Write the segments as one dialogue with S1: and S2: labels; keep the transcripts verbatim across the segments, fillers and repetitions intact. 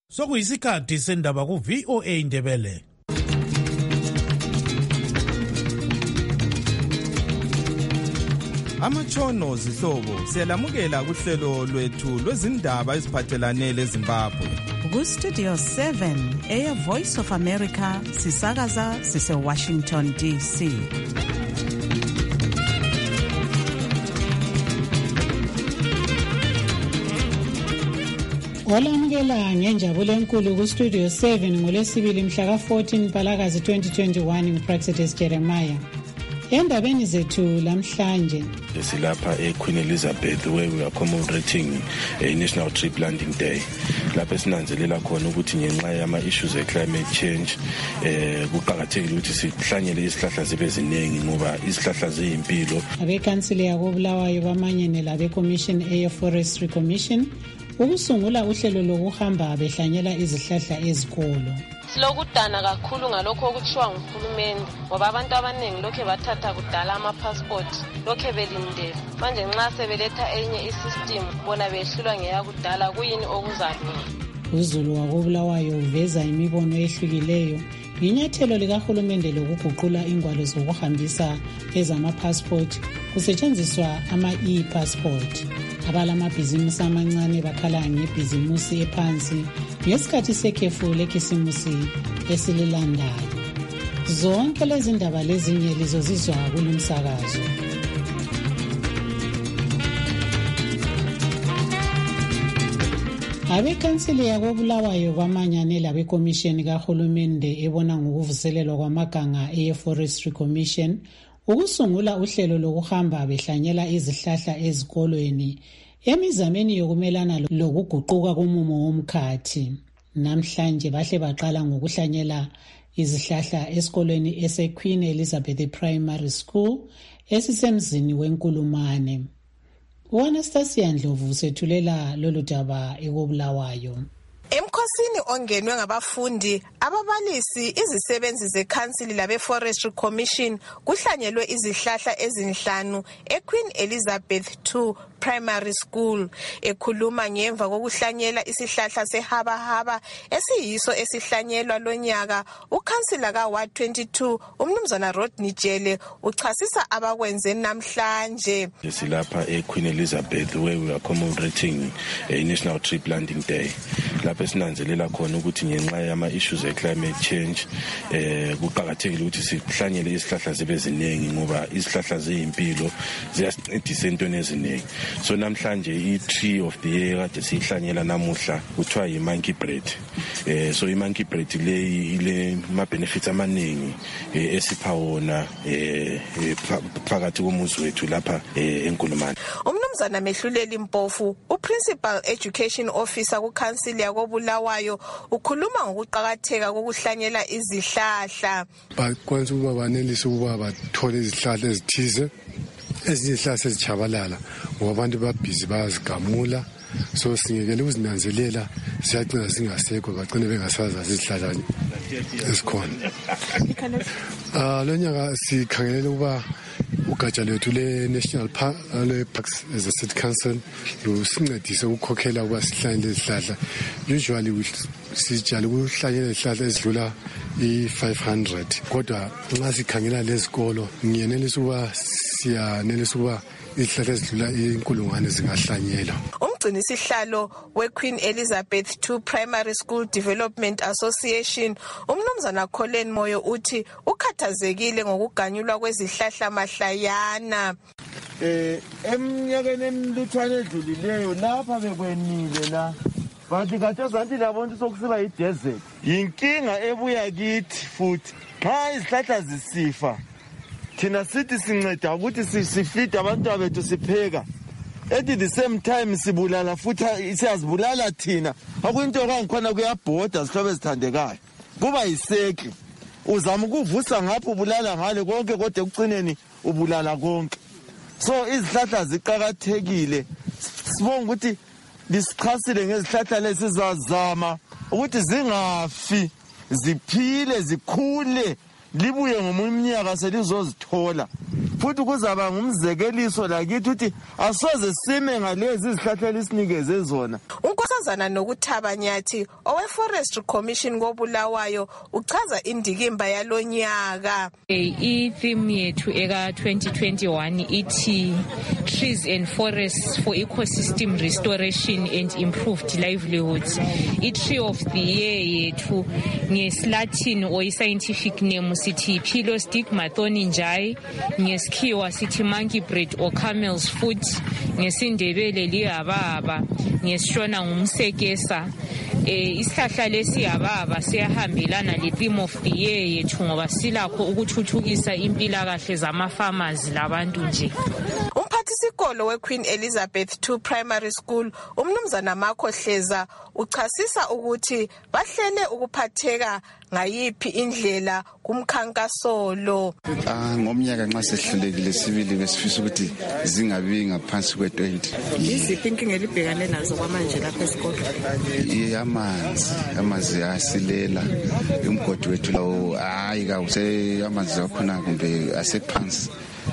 S1: Sokuyisikhathi sendaba ku V O A Indebele.
S2: Amatshono zihlobo siyalamukela kuhlelo lwethu lwezindaba eziphathelane leZimbabwe.
S3: Ku Studio seven eya Voice of America sisakaza sise Washington D C.
S4: Walamukela ngenjabulo enkulu ku Studio seven ngolesibili mhla ka fourteen Mpalakazi twenty twenty-one nguPraxedes Jeremiah. Endabeni zethu lamhlanje
S5: silapha eQueen Elizabeth where we are commemorating a National Tree Planting Day. Lapha sinanzelela khona ukuthi ngenxa yama issues e climate change eh kuqhakathekile ukuthi sihlanyele isihlahla zibe ziningi ngoba isihlahla ziyimpilo.
S4: Abekhansile yakobulawayo bamanyene labe Commission Air Forestry Commission ukusungula uhlelo lokuhamba behlanyela izihlahla ezikolo.
S6: Silokudana kakhulu ngalokho okutshiwa nguhulumende ngoba abantu abaningi lokho bathatha kudala ama passport lokho belindele manje nxa sebeletha enye isystem bona behlulwa ngeyakudala kuyini okuzalwa.
S4: uZulu wakobulawayo uveza imibono ehlukileyo ngenyathelo likahulumende lokuguqula ingwalo zokuhambisa ezama passport kusetshenziswa ama e-passport. Abalamabhizimusi amancane bakhala ngebhizimusi ephansi ngesikhathi sekhefu lekhisimusi esililandayo. Zonke lezi ndaba lezinye lizozizwa kulumsakazo. Abekhansile yakobulawayo bamanyane labe Commission kahulumende ebona ngokuvuselelwa kwamaganga e Forestry Commission ukusungula uhlelo lokuhamba behlanyela izihlahla ezikolweni emizameni yokumelana lokuguquka komumo womkhathi. Namhlanje bahle baqala ngokuhlanyela izihlahla esikolweni eseQueen Elizabeth Primary School esisemzini weNkulumane. uAnastasia Ndlovu sethulela lolu daba ekobulawayo.
S7: Emkhosini ongenwe ngabafundi, ababalisi, izisebenzi zekhansili labe Forestry Commission kuhlanyelwe izihlahla ezinhlanu eQueen Elizabeth two Primary School. Ekhuluma ngemva kokuhlanyela isihlahla sehabahaba esiyiso esihlanyelwa lonyaka, ukhansila ka Ward twenty-two umnumzana Rodney Jele uchasisa abakwenze namhlanje.
S5: Silapha eQueen Elizabeth where we are commemorating a National Tree Planting Day. Lapha sinanzelela khona ukuthi ngenxa yama issues e climate change eh kuqhakathekile ukuthi sihlanyele isihlahla zibe ziningi ngoba isihlahla ziyimpilo ziyasincedisa entweni eziningi. So namhlanje i tree of the year kade sihlanyela namuhla kuthiwa yi monkey bread. Eh so i monkey bread le ile ma benefits amaningi esipha wona eh phakathi komuzi wethu lapha eNkulumane.
S7: Umnumzana Mehluleli Mpofu, uprincipal education officer ku council yakobulawayo, ukhuluma ngokuqhakatheka kokuhlanyela izihlahla.
S8: Bakwenza ukuba banelise ukuba bathole izihlahla ezithize ezihlahla ezichabalala ngoba abantu babhizi bayazigamula, so singekele uzinanzelela siyagcina singasekho bagcine bengasazazi izihlahla esikhona. Ah lonyaka sikhangelela ukuba ugatsha lethu le National Park le Parks as a City Council lusincedise ukukhokhela ukuba sihlanyele izihlahla. Usually sijala ukuhlanyela izihlahla ezidlula i five hundred kodwa nxa sikhangela lezikolo ngiyenelisa ukuba siyanelisa ukuba izihlahla ezidlula inkulungwane zingahlanyelwa.
S7: Umgcini sihlalo weQueen Elizabeth two Primary School Development Association umnumzana Colin Moyo uthi ukhathazekile ngokuganyulwa kwezihlahla mahlayana.
S9: Eh eminyakeni emluthwane edlulileyo lapha bekwenile la bathi kade zanti labonto sokusiba i desert yinkinga ebuya kithi futhi xa izihlahla zisifa thina sithi sinceda ukuthi sifida abantu bethu sipheka at the same time sibulala futhi siyazibulala thina akuyinto kangikhona kuyabhoda sihlobe ezithandekayo kuba yisekli uzama ukuvusa ngapho ubulala ngale konke kodwa ekucineni ubulala konke. So izihlahla ziqhakathekile sibonga ukuthi lisichasile ngezihlahla lezi zazama ukuthi zingafi ziphile zikhule libuye ngomunye umnyaka selizozithola futhi kuzaba ngumzekeliso lakithi ukuthi asoze sime ngalezi izihlahla lisinikeze zona.
S7: uNkosazana Nokuthaba Nyathi owe-Forestry Commission koBulawayo uchaza indikimba yalonyaka.
S10: I-theme yethu eka twenty twenty-one ithi Trees and Forests for Ecosystem Restoration and Improved Livelihoods. I-Tree of the Year yethu ngesilatin or i-scientific name sithi Pilostigma thorningi, ngesikhiwa sithi monkey bread or camel's foot, ngesindebele liyababa, ngesishona ngumsekesa. Eh isihlahla lesiyababa siyahambelana le-theme of the year yethu ngoba silakho ukuthuthukisa impilakahle zama-farmers labantu nje.
S7: Umphathisikolo we-Queen Elizabeth two Primary School umnumzana Marco Hleza uchasisa ukuthi bahlele ukuphatheka ngayiphi indlela kumkhankaso lo.
S11: Ah ngomnyaka nxa sehlulekile sibili besifisa ukuthi zingabi ngaphansi kwe twenty.
S3: Yiziphi inkinga elibhekane nazo kwamanje lapha esikolo?
S11: Amanzi, amanzi asilela umgodi wethu lawo hayi ka use amanzi akhona kumbe asephansi.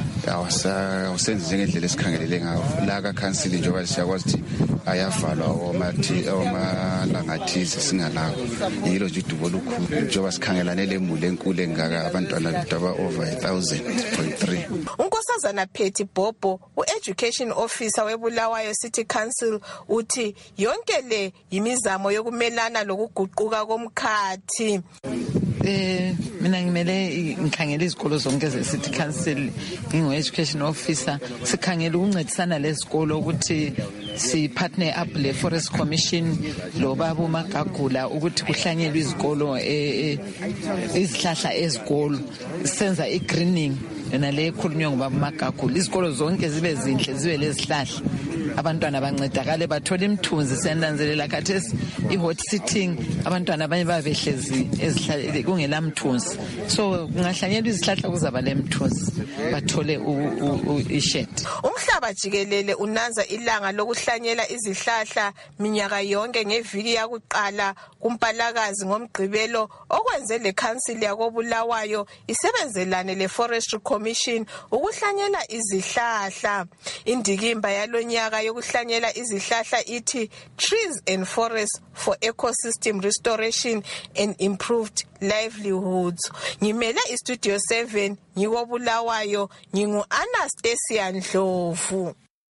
S11: Awasa usenze njengendlela esikhangelele ngayo la ka council njengoba siyakwazi ukuthi ayavalwa omathi omalangathize singalawo yilo nje idubo lukhulu njengoba sikhangelane lemule enkulu engaka abantwana betaba over one thousand point three.
S7: uNkosazana Phethi Bhobho u-Education Officer weBulawayo City Council uthi yonke le yimizamo yokumelana lokuguquka komkhathi.
S12: Eh mina ngimele ngikhangela izikolo zonke ze City Council ngingo Education Officer sikhangela ukuncedisana lezikolo ukuthi si partner up le Forest Commission lo baba uMagagula ukuthi kuhlanyelwe izikolo izihlahla ezikolo senza i-greening yona le ekhulunywa ngobaba uMagagula izikolo zonke zibe zinhle zibe lezihlahla abantwana bancedakale bathola imthunzi senanzelela khathesi i-hot sitting abantwana abanye babehlezi ezihlale kungela mthunzi so kungahlanyelwa izihlahla kuzaba lemthunzi bathole i-shade.
S7: Umhlaba jikelele unanza ilanga lokuhlanyela izihlahla minyaka yonke ngeviki yakuqala kuMpalakazi ngomgqibelo okwenze le council yakoBulawayo isebenzelane le Forestry Commission ukuhlanyela izihlahla. Indikimba yalonyaka yokuhlanyela izihlahla ithi Trees and Forests for Ecosystem Restoration and Improved Livelihoods. Ngimele iStudio seven ngikoBulawayo ngingu Anastasia Ndlovu.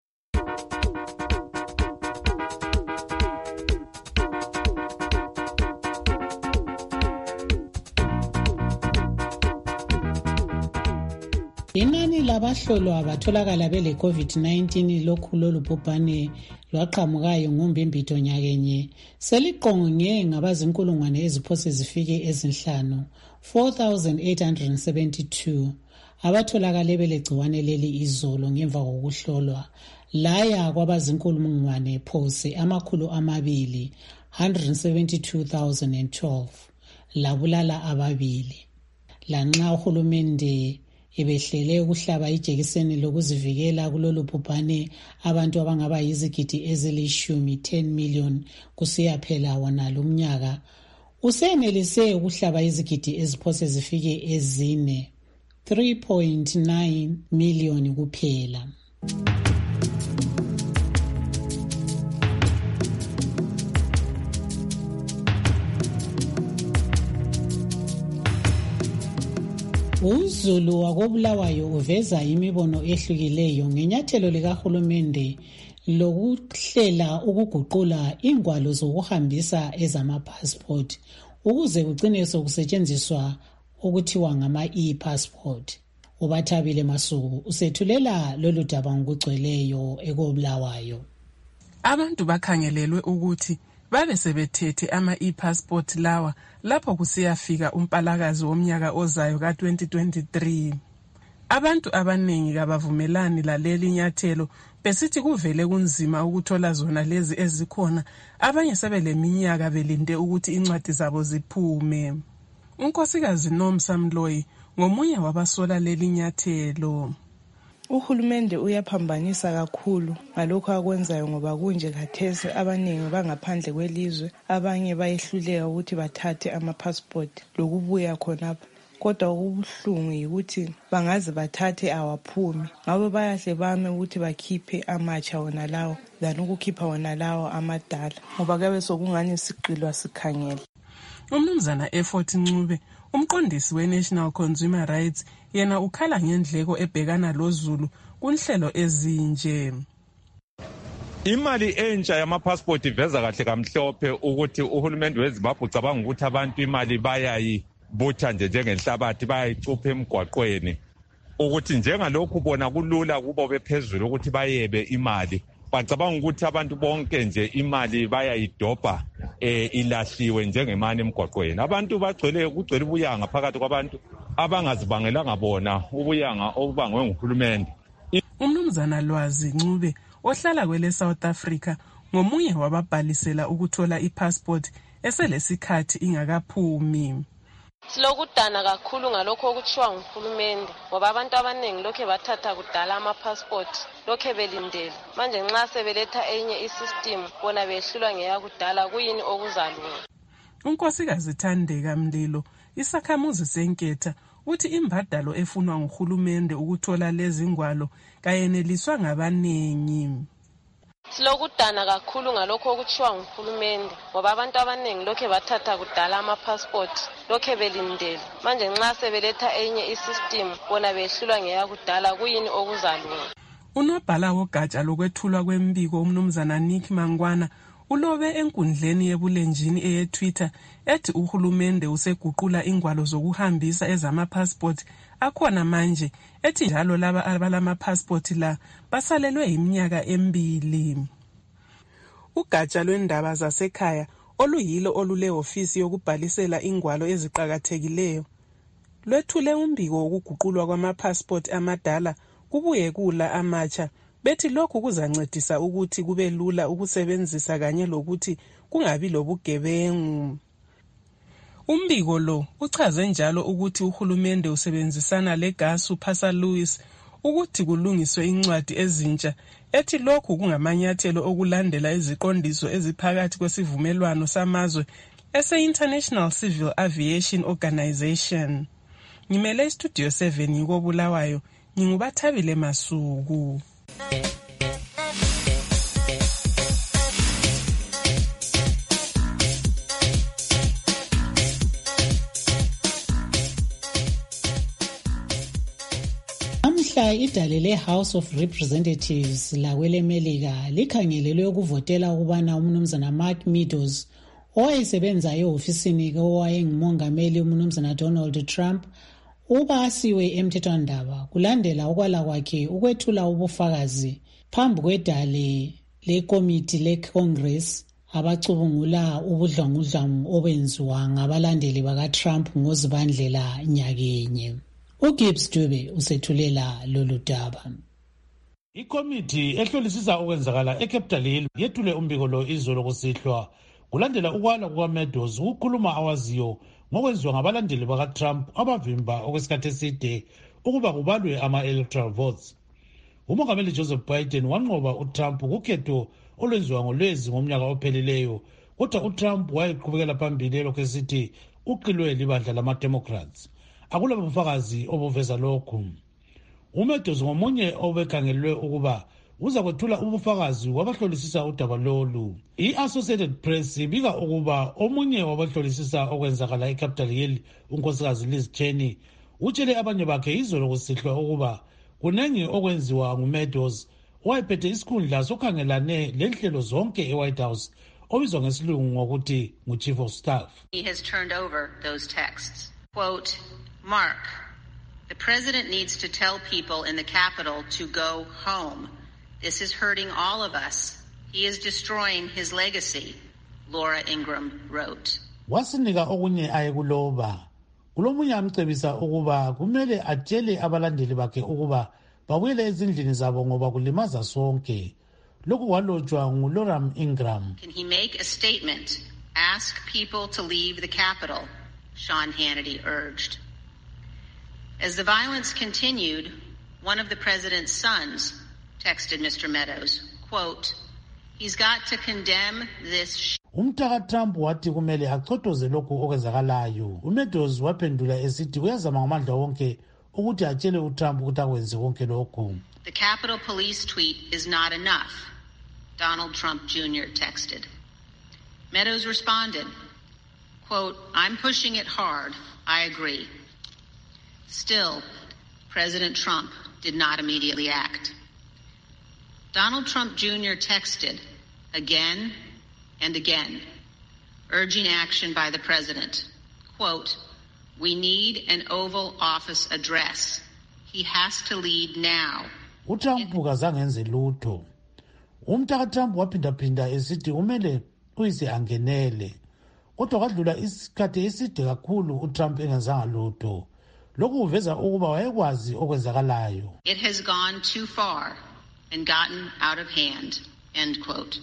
S4: Inani labahlolwa abatholakala bele COVID nineteen lokhu lolu bhubhane lwaqhamukayo ngombimbito nyakenye seliqonge ngabazinkulungwane eziphose zifike ezinhlanu four thousand eight hundred seventy-two abatholakale bele gciwane leli izolo ngemva kokuhlolwa laya kwabazinkulungwane phose amakhulu amabili one hundred seventy-two thousand twelve labulala ababili. Lanxa uhulumende ebehlele ukuhlaba ijekiseni lokuzivikela kulolu bhubhane abantu abangaba yizigidi ezilishumi ten million kusiya phela wona lomnyaka usenelise ukuhlaba izigidi eziphose zifike ezine three point nine million kuphela. uZulu wakoBulawayo uveza imibono ehlukileyo ngenyathelo likahulumende lokuhlela ukuguqula ingwalo zokuhambisa ezama-passport ukuze kugcine sokusetshenziswa okuthiwa ngama e-passport. uBathabile Masuku usethulela lolu daba ngokugcweleyo ekoBulawayo.
S13: Abantu bakhangelelwe ukuthi babe sebethethe ama e-passport lawa lapho kusiyafika uMpalakazi womnyaka ozayo ka twenty twenty-three. Abantu abaningi kabavumelani laleli nyathelo besithi kuvele kunzima ukuthola zona lezi ezikhona abanye sebeleminyaka belinde ukuthi incwadi zabo ziphume. uNkosikazi Nomsa Mloyi ngomunye wabasola leli nyathelo.
S14: Uhulumende uyaphambanisa kakhulu ngalokho akwenzayo ngoba kunje khathesi abaningi bangaphandle kwelizwe abanye bayehluleka ukuthi bathathe ama passport lokubuya khonapha kodwa okubuhlungu yikuthi bangaze bathathe awaphumi ngabe bayahle bame ukuthi bakhiphe amatsha wona lawo than ukukhipha wona lawo amadala ngoba kuyabe sokungani siqilwa sikhangele.
S13: Umnumzana Effort Ncube, umqondisi we-National Consumer Rights, yena ukhala ngendleko ebhekana loZulu kunhlelo ezinje.
S15: Imali entsha yamapassport iveza kahle kamhlophe ukuthi uhulumende weZimbabwe ucabanga ukuthi abantu imali bayayibutha nje njengenhlabathi bayayicupha emgwaqweni ukuthi njengalokhu bona kulula kubo bephezulu ukuthi bayebe imali. Bacabanga ukuthi abantu bonke nje imali bayayidobha eh ilahliwe njengemali emgwaqweni. Abantu bagcwele kugcwele ubuyanga phakathi kwabantu abangazibangelanga bona ubuyanga obangwe nguhulumende.
S13: Umnumzana Lwazi Ncube ohlala kwele South Africa ngomunye wababhalisela ukuthola ipassport eselesikhathi ingakaphumi.
S6: Silokudana kakhulu ngalokho okutshiwa nguhulumende ngoba abantu abaningi lokhe bathatha kudala ama-passport lokhe belindele manje nxa sebeletha enye isystem bona behlulwa ngeyakudala kuyini okuzalunga.
S13: uNkosikazi Thandeka Mlilo isakhamuzi seNketha uthi imbadalo efunwa nguhulumende ukuthola lezi ngwalo kayeneliswa ngabanengi.
S6: Silokudana kakhulu ngalokho okutshiwa nguhulumende ngoba abantu abaningi lokhe bathatha kudala ama-passport lokhe belindele manje nxa sebeletha enye isystem bona behlulwa ngeyakudala kuyini okuzalunga.
S13: Unobhala wogatsha lokwethulwa kwembiko umnumzana Nick Mangwana ulobe enkundleni yebulenjini eye-Twitter ethi uhulumende useguqula ingwalo zokuhambisa ezama-passport akhona manje ethi njalo laba abalama-passport la basalelwe iminyaka emibili. Ugatsha lwendaba zasekhaya oluyilo olule ofisi yokubhalisela ingwalo eziqhakathekileyo lwethule umbiko wokuguqulwa kwama-passport amadala kubuye kula amatsha bethi lokhu kuzancedisa ukuthi kube lula ukusebenzisa kanye lokuthi kungabi lobugebengu. Umbiko lo uchaze njalo ukuthi uhulumende usebenzisana leGasu Phasa Louis ukuthi kulungiswe incwadi ezintsha ethi lokhu kungamanyathelo okulandela iziqondiso eziphakathi kwesivumelwano samazwe ese-International Civil Aviation Organization. Ngimele iStudio seven yikobulawayo ngingubathabile Masuku.
S4: Namhla idale le-House of Representatives lakwelemelika likhangelelwe ukuvotela ukubana umnumzana Mark Meadows owayesebenza ehofisini kowayengumongameli umnumzana Donald Trump uba asiwe emthethwandaba kulandela ukwala kwakhe ukwethula ubufakazi phambi kwedale lekomiti leCongress abacubungula ubudlwangudlwangu obenziwa ngabalandeli bakaTrump ngozibandlela nyakenye. uGibbs Dube usethulela lolu daba.
S1: Ikomiti ehlolisisa okwenzakala eCapitol Hill yethule umbiko lo izolo kusihlwa kulandela ukwala kukaMeadows ukukhuluma awaziyo ngokwenziwa ngabalandeli bakaTrump abavimba okwesikhathi eside ukuba kubalwe ama-electoral votes. Umongameli Joseph Biden wanqoba uTrump kukhetho olwenziwa ngolwezi ngomnyaka ophelileyo kodwa uTrump wayeqhubekela phambili lokho esithi uqilwe libandla lama-Democrats. Akula bufakazi obuveza lokhu. uMeadows ngomunye obekhangelwe ukuba uza kwethula ubufakazi wabahlolisisa udaba lolu. I-Associated Press ibika ukuba omunye wabahlolisisa okwenzakala eCapitol Hill unkosikazi Liz Cheney utshele abanye bakhe izolo kusihlwa ukuba kunengi okwenziwa nguMeadows owayephethe isikhundla sokhangelane lenhlelo zonke eWhite House obizwa ngesilungu ngokuthi ngu-Chief of Staff.
S16: He has turned over those texts. Quote, Mark, the president needs to tell people in the Capitol to go home. This is hurting all of us. He is destroying his legacy, Laura Ingraham wrote.
S1: Wasinika okunye ayekuloba. Kulomunye amcebisa ukuba kumele atshele abalandeli bakhe ukuba babuyele ezindlini zabo ngoba kulimaza sonke. Lokhu kwalotshwa nguLaura Ingraham.
S16: Can he make a statement? Ask people to leave the Capitol, Sean Hannity urged. As the violence continued, one of the president's sons texted Mister Meadows, quote, He's got to condemn this.
S1: Umtaka Trump wathi kumele achothoze lokhu okwenzakalayo. uMeadows waphendula esithi uyazama ngamandla wonke ukuthi atshele uTrump ukuthi akwenze konke lokhu.
S16: The Capitol Police tweet is not enough, Donald Trump Junior texted. Meadows responded, quote, I'm pushing it hard. I agree. Still, President Trump did not immediately act. Donald Trump Junior texted again and again, urging action by the president. Quote, we need an Oval Office address. He has to lead now.
S1: uTrump kazangenze lutho. Umtaka Trump waphinda-phinda esithi umele uyise angenele. Kodwa kwadlula isikhathi eside kakhulu uTrump engenzanga lutho. Lokhu kuveza ukuba wayekwazi okwenzakalayo.
S16: It has gone too far and gotten out of hand, end quote.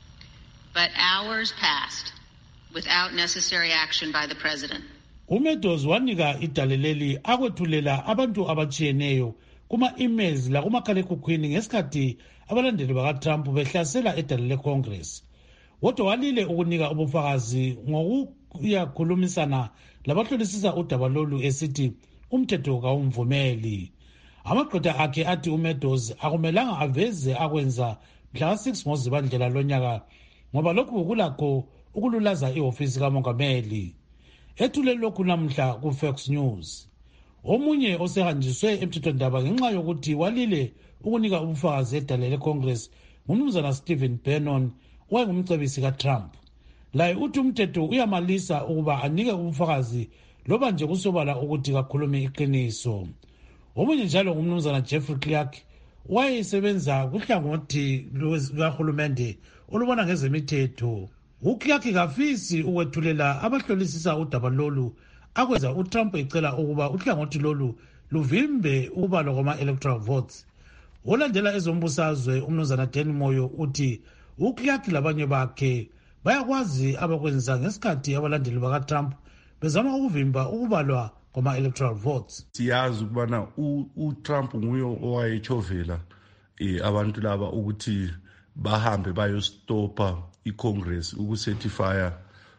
S16: But hours passed without necessary action by the president.
S1: uMeadows wanika idaleleli akwethulela abantu abatshiyeneyo kuma-emails lakumakhalekhukhwini ngesikhathi abalandeli bakaTrump behlasela edale leCongress. Kodwa walile ukunika ubufakazi ngokuyakhulumisana labahlolisisa udaba lolu esithi umthetho kawumvumeli. Amagqwetha akhe athi uMeadows akumelanga aveze akwenza mhla six ngoZibandlela lonyaka ngoba lokhu kulakho ukululaza ihofisi kamongameli. Ethule lokhu namhla ku-Fox News. Omunye osehanjiswe emthethwandaba ngenxa yokuthi walile ukunika ubufakazi edale leCongress ngumnumzana Stephen Bannon owayengumcebisi kaTrump. Laye uthi umthetho uyamalisa ukuba anike ubufakazi loba nje kusobala ukuthi kakhulume iqiniso. Omunye njalo ngumnumzana Jeffrey Clark wayesebenza kuhlangothi lukahulumende olubona ngezemithetho. uClark kafisi ukwethulela abahlolisisa udaba lolu akwenza uTrump ecela ukuba uhlangothi lolu luvimbe ukubalwa kwama-electoral votes. Olandela ezombusazwe umnumzana Dan Moyo uthi uClark labanye bakhe bayakwazi abakwenza ngesikhathi abalandeli bakaTrump bezama ukuvimba ukubalwa kwama-electoral votes.
S17: Siyazi ukubana uTrump nguye owayechovela eh abantu laba ukuthi bahambe bayostopa iCongress ukucertifya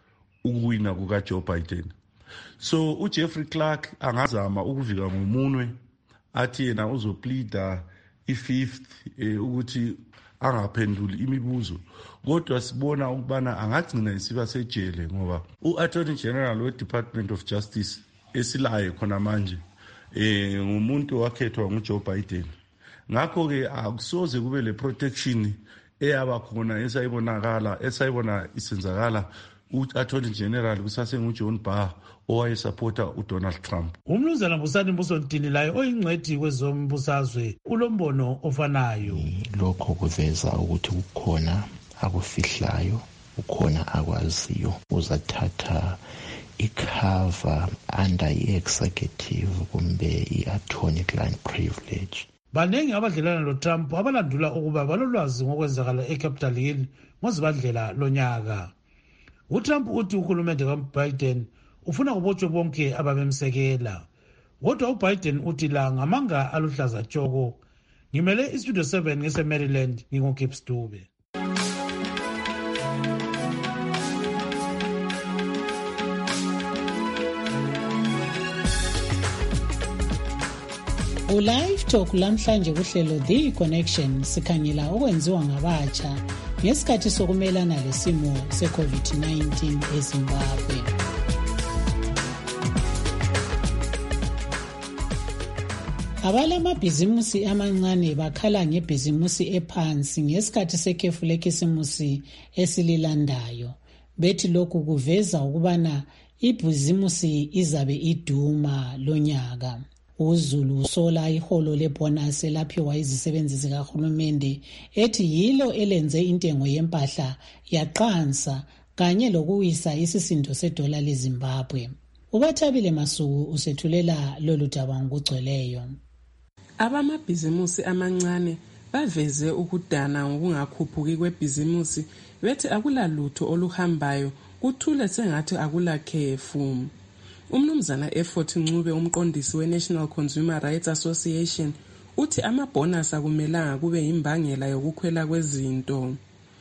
S17: ukuwina kukaJoe Biden. So uJeffrey Clark angazama ukuvika ngomunwe athi yena uzopleada i-fifth eh, ukuthi angaphenduli imibuzo. Kodwa sibona ukubana angagcina isiba sejele ngoba u-Attorney General we-Department of Justice esilaye khona manje eh ngumuntu wakhethwa nguJoe Biden. Ngakho ke akusoze kube le protection eyaba khona esayibonakala esayibona isenzakala u-Attorney General kusase nguJohn Barr owayesupporta uDonald Trump.
S1: Umnumzana Mbusani Mbusontini laye oyingcwethi kwezombusazwe ulombono ofanayo.
S18: Lokho kuveza ukuthi kukhona akufihlayo, ukhona akwaziyo uzathatha icover under i-executive kumbe i-attorney client privilege.
S1: Baningi abadlelana loTrump abalandula ukuba balolwazi ngokwenzakala eCapitol Hill ngoZibandlela lonyaka. uTrump uthi uhulumende kaBiden ufuna kubotshwe bonke ababemsekela. Kodwa uBiden uthi la ngamanga aluhlaza tshoko. Ngimele iStudio seven ngese-Maryland ngingoGibbs Dube.
S4: uLive Talk lamhlanje kuhlelo The Connection sikhangela okwenziwa ngabatsha ngesikhathi sokumelana lesimo se-COVID nineteen eZimbabwe. Abalamabhizimusi amancane bakhala ngebhizimusi ephansi ngesikhathi sekhefu lekhisimusi esililandayo. Bethi lokhu kuveza ukubana ibhizimusi izabe iduma lonyaka. uZulu usola iholo lebonus elaphiwa izisebenzi zikahulumende ethi yilo elenze intengo yempahla yaqansa kanye lokuwisa isisindo sedola leZimbabwe. Ubathabile Masuku usethulela lolu daba ngokugcweleyo.
S13: Abamabhizimusi amancane baveze ukudana ngokungakhuphuki kwebhizimusi bethi akulalutho oluhambayo kuthule sengathi akulakhefu. Umnumzana Effort Ncube umqondisi we-National Consumer Rights Association uthi amabonus akumelanga kube imbangela yokukhwela kwezinto.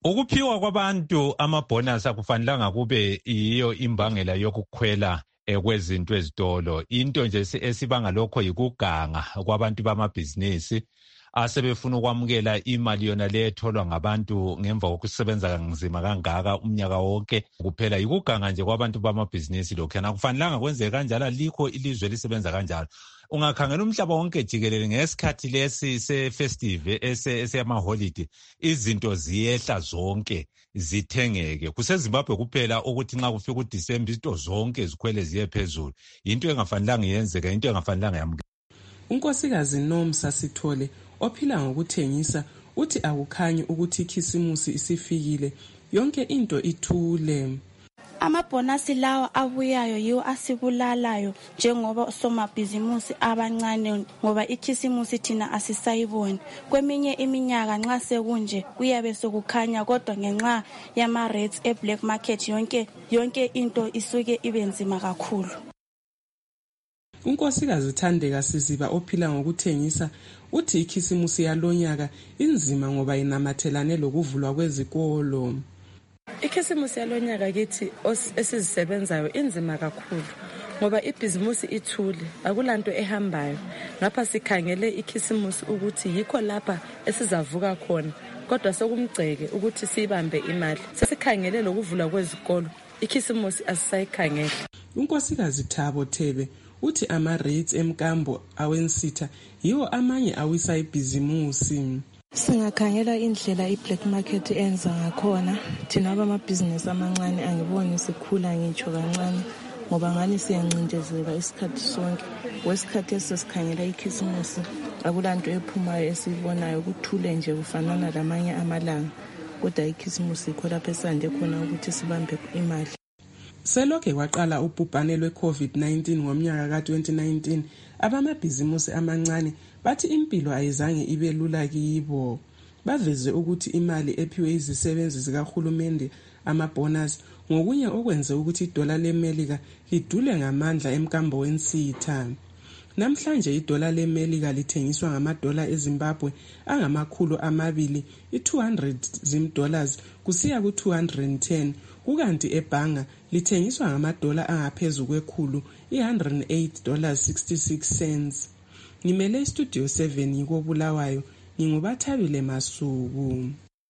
S15: Ukuphiwa kwabantu amabonus akufanelanga kube yiyo imbangela yokukhwela kwezinto ezitolo. Into nje esibanga lokho yikuganga kwabantu bamabhizinisi asebefuna ukwamukela imali yona le etholwa ngabantu ngemva kokusebenza nzima kangaka umnyaka wonke kuphela. Yikuganga nje kwabantu bamabhizinisi lokho. Akufanelanga kwenzeke kanjalo, likho ilizwe lisebenza kanjalo. Ungakhangela umhlaba wonke jikelele ngesikhathi lesi se-festive eseyamaholide, izinto ziyehla zonke zithengeke. KuseZimbabwe kuphela ukuthi nxa kufika uDisemba izinto zonke zikhwele ziye phezulu. Into engafanelanga yenzeka, into engafanelanga yamukela.
S13: uNkosikazi Nomsa Sithole ophila ngokuthengisa uthi akukhanyi ukuthi ikhisimusi isifikile, yonke into ithule.
S19: Amabhonasi lawa abuyayo yiwo asibulalayo njengoba somabhizimusi abancane, ngoba ikhisimusi thina asisayiboni. Kweminye iminyaka nxa sekunje kuyabe sokukhanya, kodwa ngenxa yama rates e black market yonke yonke into isuke ibenzima kakhulu.
S13: uNkosikazi Thandeka Siziba ophila ngokuthengisa uthi ikhisimusi yalonyaka inzima ngoba inamathelane lokuvulwa kwezikolo.
S14: Ikhisimusi yalonyaka kithi esizisebenzayo inzima kakhulu ngoba ibhizimusi ithule, akulanto ehambayo. Ngapha sikhangele ikhisimusi ukuthi yikho lapha esizavuka khona, kodwa sokumgceke ukuthi sibambe imali. Sesikhangele lokuvula kwezikolo, ikhisimusi asisayikhangele.
S13: uNkosikazi Thabo Thebe uthi ama rates emkambo awensitha yiwo amanye awisa ibhizimusi.
S14: Singakhangela indlela i-black market enza ngakhona, thina abamabhizinisi amancane angiboni sikhula ngitsho kancane, ngoba ngani siyancindezeka isikhathi sonke. Wesikhathi esesikhangela ikhisimusi akulanto ephumayo esibonayo, kuthule nje kufanana lamanye amalanga, kodwa ikhisimusi ikho lapho esande khona ukuthi sibambe imali.
S13: Selokhe kwaqala ubhubhane lwe-COVID nineteen ngomnyaka ka twenty nineteen, abamabhizimusi amancane bathi impilo ayizange ibe lula kibo. Baveze ukuthi imali ephiwe izisebenzi zikahulumende amabonus ngokunye okwenze ukuthi idola leMelika lidule ngamandla emkambo wensitha. Namhlanje idola leMelika lithengiswa ngamadola eZimbabwe angamakhulu amabili, i-two hundred zim dollars kusiya ku-two hundred ten, kukanti ebhanga lithengiswa ngamadola angaphezu kwekhulu, one hundred eight dollars sixty-six cents. Ngimele istudio seven yiko Bulawayo, ngingubathabile Masuku.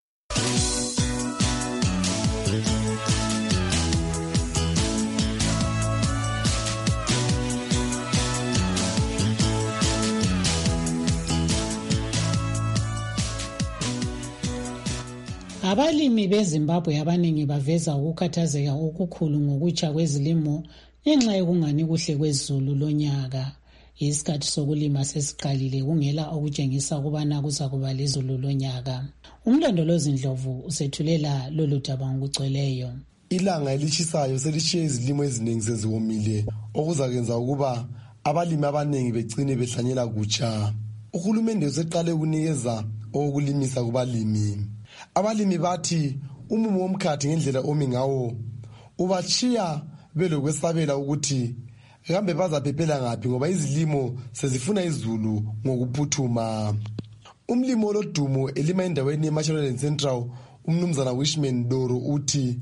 S4: Abalimi beZimbabwe abaningi baveza ukukhathazeka okukhulu ngokutsha kwezilimo ngenxa yokungani kuhle kwezulu lonyaka. Isikhathi sokulima sesiqalile kungela okutshengisa ukubana kuzakuba lezulu lonyaka. Umlondolozi Ndlovu usethulela lolu daba ngokugcweleyo.
S20: Ilanga elishisayo selishiye izilimo eziningi seziwomile, okuzakenza ukuba abalimi abaningi begcine behlanyela kutsha. Uhulumende useqale ukunikeza okulimisa kubalimi. Abalimi bathi umumo womkhathi ngendlela omi ngawo ubachiya belokwesabela ukuthi kambe bazaphephela ngaphi ngoba izilimo sezifuna izulu ngokuphuthuma. Umlimo olodumo elima endaweni yeMashonaland Central umnumzana Wishman Doro uthi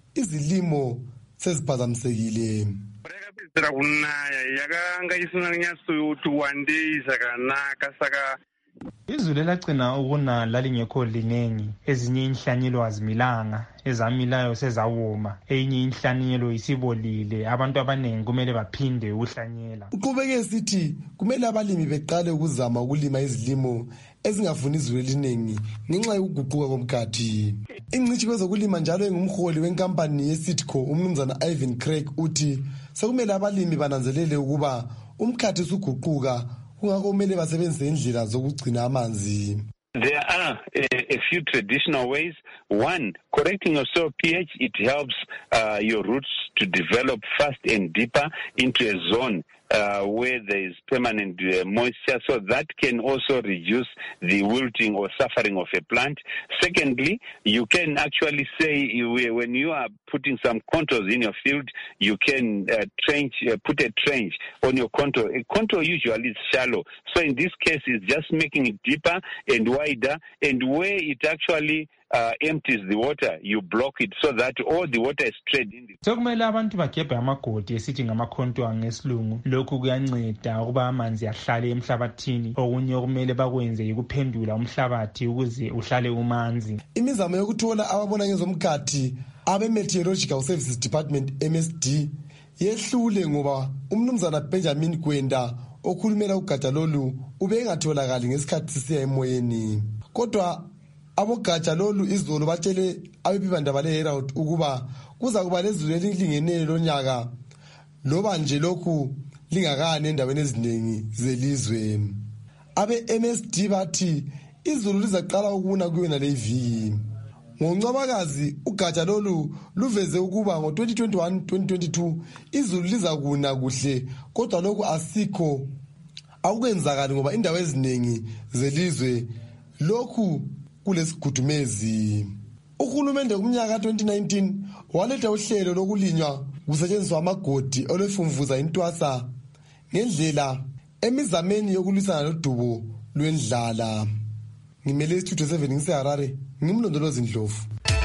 S20: izilimo seziphazamisekile.
S21: Rekapedzera kunaya yakanga isina nyaso uthi one day sakanaka saka
S22: izulu elagcina ukuna lalingekho linengi, ezinye inhlanyelo azimilanga, ezamilayo sezawoma, enye inhlanyelo isibolile, abantu abanengi kumele baphinde ukuhlanyela.
S20: Uqhubeke sithi kumele abalimi beqale ukuzama ukulima izilimo ezingafuni izulu eliningi ngenxa yokuguquka komkhathi. Ingcithi kwezokulima njalo engumholi wenkampani yeSitco umnumzana Ivan Craig uthi sekumele abalimi bananzelele ukuba umkhathi usuguquka, kungakho kumele basebenzise indlela zokugcina amanzi.
S21: There are a, a few traditional ways. One, correcting your soil pH, it helps uh, your roots to develop fast and deeper into a zone uh, where there is permanent uh, moisture, so that can also reduce the wilting or suffering of a plant. Secondly, you can actually say you, when you are putting some contours in your field, you can uh, trench, uh, put a trench on your contour. A contour usually is shallow, so in this case it's just making it deeper and wider, and where it actually uh, empties the water, you block it so that all the water is strayed in the...
S22: Sokumele abantu bagebhe amagodi esithi ngamakhonto ngesilungu. Lokhu kuyanceda ukuba amanzi ahlale emhlabathini. Okunye okumele bakwenze yikuphendula umhlabathi ukuze uhlale umanzi.
S20: Imizamo yokuthola ababona ngezomkhathi abe Meteorological Services Department M S D yehlule ngoba umnumzana Benjamin Gwenda okhulumela ugatsha lolu ube engatholakali ngesikhathi sisiya emoyeni. Kodwa abogatsha lolu izolo batshele abephephandaba leHerald ukuba kuza kuba lezulu elingeneyo lonyaka loba nje lokhu lingakani endaweni eziningi zelizwe. Abe M S D bathi izulu lizaqala ukuna kuyona le viki. NgoNcwabakazi ugatsha lolu luveze ukuba ngo twenty twenty-one twenty twenty-two izulu liza kuna kuhle kodwa lokhu asikho akukwenzakali ngoba indawo eziningi zelizwe lokhu kulesigudumezi. Uhulumende kumnyaka twenty nineteen waletha uhlelo lokulinywa kusetshenziswa amagodi olwefumvuza intwasa ngendlela emizameni yokulwisana nodubo lwendlala. Ngimele Studio seven ngiseHarare ngimlondolozi Ndlovu.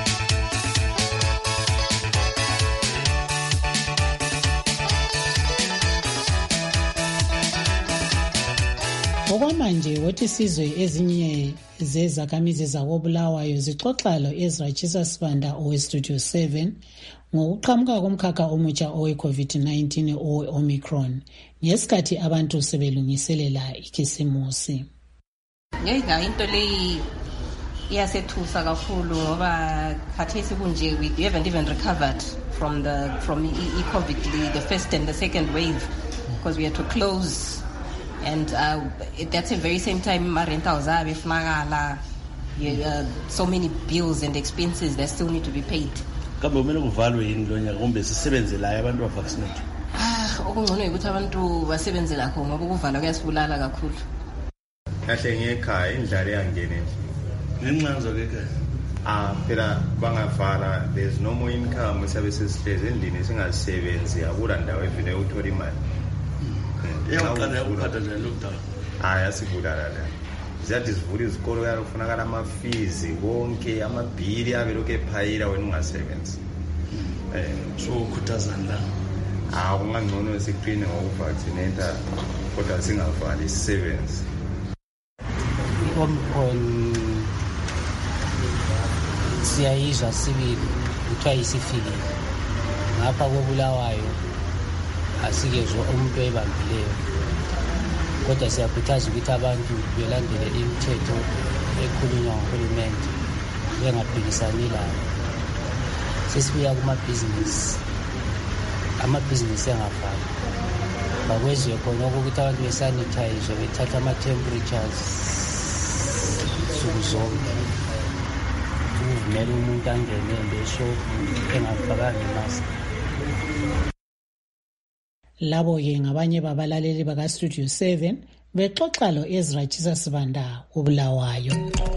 S4: Okwamanje wothi sizwe ezinye zezakhamizi zakobulawayo zixoxa lo Ezra Jesus Sibanda oweStudio seven ngokuqhamuka komkhakha omutsha owe-COVID nineteen owe-Omicron ngesikhathi abantu sebelungiselela ikhisimusi.
S2: Ngeke into leyi iyasethusa kakhulu ngoba khathesi kunje we haven't even recovered from the from the COVID, the first and the second wave, because we had to close. And uh, at the very same time, my rentals are uh, so many bills and expenses that still need to be paid.
S5: Kambe kumele kuvalwe yini lo nyaka kumbe sisebenze la abantu bavaccinate?
S2: Ah, okungcono ukuthi abantu basebenze lakho ngoba ukuvala kuyasibulala kakhulu.
S23: Kahle ngekhaya indlala iyangena
S5: ngenxanzo kekhaya.
S23: Ah, phela bangavala, there's no more income services sihlezi endlini singasebenzi akula ndawo evile uthola imali.
S5: Eyaqala yakuphatha nje lockdown.
S23: Hayi asibulala la. Ziyathi sivula izikolo kuyafunakala ama-fees konke amabhili abe lokho ephayila wena ungasebenzi. Eh
S5: so ukhuthazana la.
S23: Ah kungangcono siqine ngokuvaccinate kodwa singavali sisebenzi.
S24: Omicron siyayizwa sibili kuthiwa isifikile ngapha kobulawayo asikezwe umuntu oyibambileyo kodwa siyakhuthaza ukuthi abantu belandele imithetho ekhulunywa nguhulumende bengaphikisani layo. Sesibuya kumabhizinisi amabhizinisi engavali bakwenziwe khona ukuthi abantu besanitayizwe bethatha ama-temperatures suku zonke ukuvumela umuntu angene embeshophu engafakanga imask.
S4: Labo-ke ngabanye babalaleli bakaStudio seven bexoxa lo Ezra Jesus Sibanda obulawayo.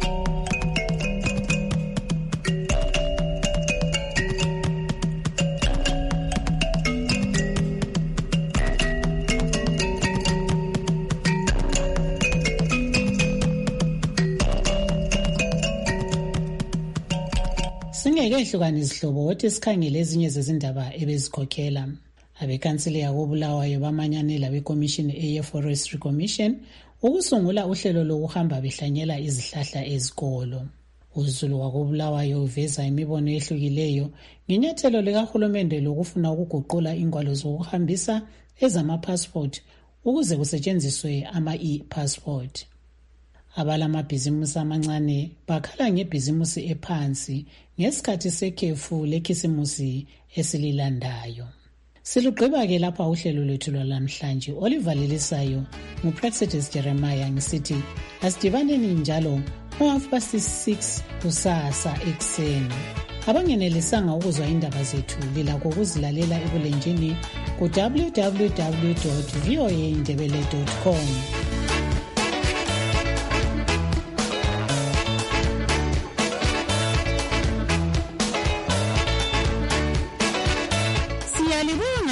S4: Singeke izihlobo wothi sikhangele ezinye zezindaba ebezikhokhela. Abekhansile yakobulawayo bamanyanela bekomishini eye-Forestry Commission ukusungula uhlelo lokuhamba behlanyela izihlahla ezikolo. Uzulu wakobulawayo uveza imibono ehlukileyo ngenyathelo likahulumende lokufuna ukuguqula ingwalo zokuhambisa ezama-passport ukuze kusetshenziswe ama-e-passport. Abalamabhizimusi amancane bakhala ngebhizimusi ephansi ngesikhathi sekhefu lekhisimusi esililandayo. Silugqiba-ke lapha uhlelo lwethu lwalamhlanje olivalelisayo nguPraxedis Jeremiah ngisithi asidibaneni njalo ngo-half past six kusasa ekuseni. Abangenelisanga ukuzwa indaba zethu lilakho ukuzilalela ebulenjini ku w w w dot v o a indebele dot com.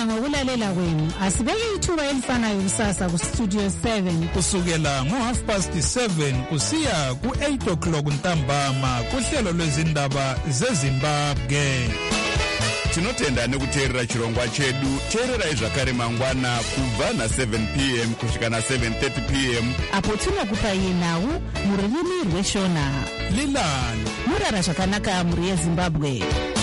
S4: Siyabonga ngokulalela kwenu. Asibeke ithuba elifanayo kusasa ku Studio seven
S3: kusukela ngo half past seven kusiya ku eight o'clock ntambama kuhlelo lwezindaba zeZimbabwe.
S8: Tinotenda nekuteerera chirongwa chedu. Teererai zvakare mangwana kubva na seven p m kusvika na seven thirty p m
S9: apo tinokupai nhau mururimi rweshona.
S3: Lilani
S9: murara zvakanaka mhuri yeZimbabwe.